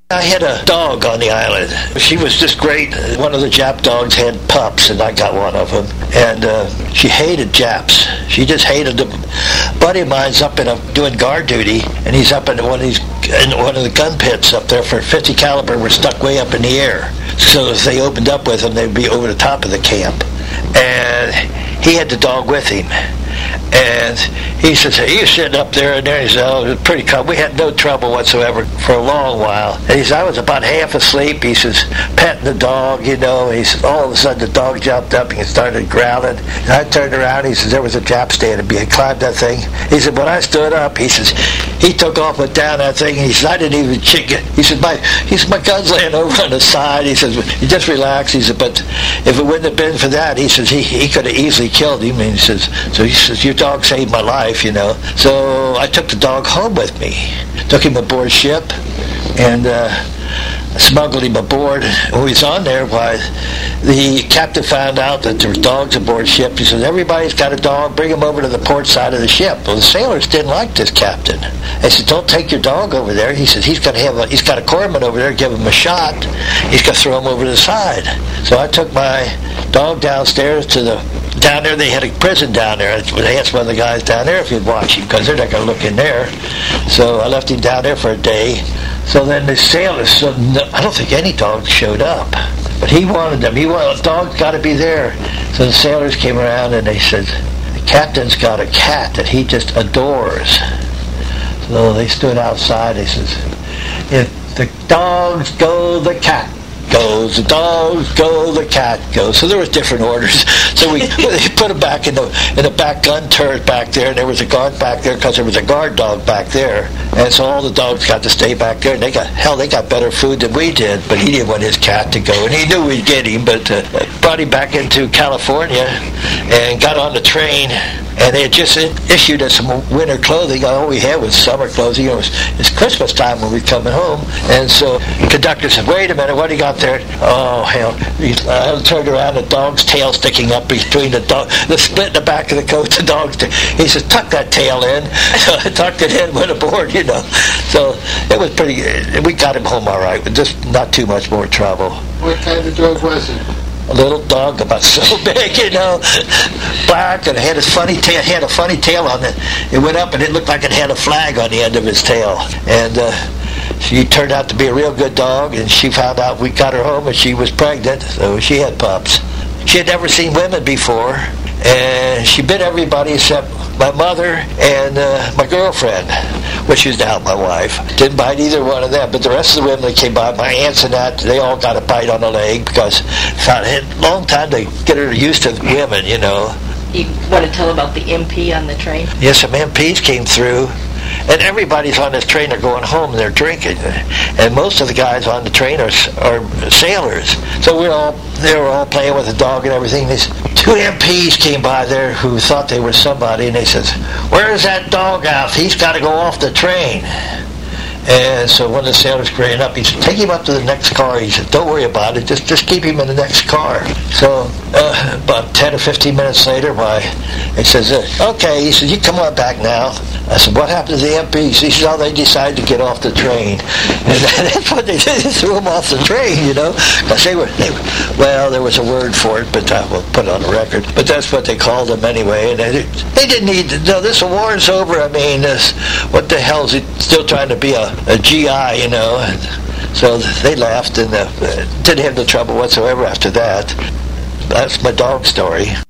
I had a dog on the island. She was just great. One of the Jap dogs had pups, and I got one of them. And she hated Japs. She just hated them. A buddy of mine's up doing guard duty, and he's up in one of the gun pits up there for 50 caliber. Were stuck way up in the air. So if they opened up with him, they'd be over the top of the camp. And he had the dog with him. And he says, he was sitting up there, and there he said, oh, it was pretty calm. We had no trouble whatsoever for a long while. And he said, I was about half asleep. He says, petting the dog, you know. He said, all of a sudden the dog jumped up and he started growling. And I turned around. He says, there was a Jap standing behind. He climbed that thing. He said, when I stood up, he says, he took off, went down that thing. He says, I didn't even check it. He said, my gun's laying over on the side. He says, you just relax. He said, but if it wouldn't have been for that, he says, he could have easily killed him. And he says, your dog saved my life, you know. So I took the dog home with me. Took him aboard ship and smuggled him aboard. When he was on there, why, the captain found out that there were dogs aboard ship. He said, everybody's got a dog, bring him over to the port side of the ship. Well, the sailors didn't like this captain. They said, don't take your dog over there. He said, he's got a corpsman over there, give him a shot. He's going to throw him over the side. So I took my dog downstairs down there. They had a prison down there. They asked one of the guys down there if he'd watch him, because they're not going to look in there. So I left him down there for a day. So then the sailors, I don't think any dogs showed up. But he wanted them. The dog's got to be there. So the sailors came around and they said, the captain's got a cat that he just adores. So they stood outside. They says, if the dogs go, the cat goes. The dogs go, the cat goes. So there was different orders. So they put him back in the back gun turret back there, and there was a guard back there because there was a guard dog back there. And so all the dogs got to stay back there. And they got better food than we did, but he didn't want his cat to go. And he knew we'd get him, but brought him back into California and got on the train. And they had just issued us some winter clothing. All we had was summer clothing. You know, it's Christmas time when we're coming home. And so the conductor said, wait a minute, what do you got there? Oh, hell. I turned around, the dog's tail sticking up between the split in the back of the coat, the dog's tail. He says, tuck that tail in. So I tucked it in, went aboard, you know. So it was pretty good. We got him home all right, but just not too much more trouble. What kind of dog was it? A little dog about so big, you know, black, and it had a funny tail on it. It went up and it looked like it had a flag on the end of his tail. And she turned out to be a real good dog, and she found out we got her home and she was pregnant, so she had pups. She had never seen women before, and she bit everybody except my mother and my girlfriend, which is now my wife. Didn't bite either one of them, but the rest of the women that came by, my aunts and that, they all got a bite on the leg because it found it a long time to get her used to women, you know. You want to tell about the MP on the train? Yes, some MPs came through. And everybody's on this train, they're going home and they're drinking. And most of the guys on the train are sailors. So they were all playing with the dog and everything. These two MPs came by there who thought they were somebody, and they says, where's that dog out? He's got to go off the train. And so one of the sailors ran up. He said, take him up to the next car. He said, don't worry about it. Just keep him in the next car. So about 10 or 15 minutes later, it says, okay. He says, you come on back now. I said, what happened to the MPs? He said, oh, they decided to get off the train. And that's what they did. They threw them off the train, you know. Because well, there was a word for it, but I will put it on the record. But that's what they called them anyway. And they didn't need to know this war's over. I mean, what the hell is he still trying to be a GI, you know? And so they laughed and didn't have no trouble whatsoever after that. That's my dog story.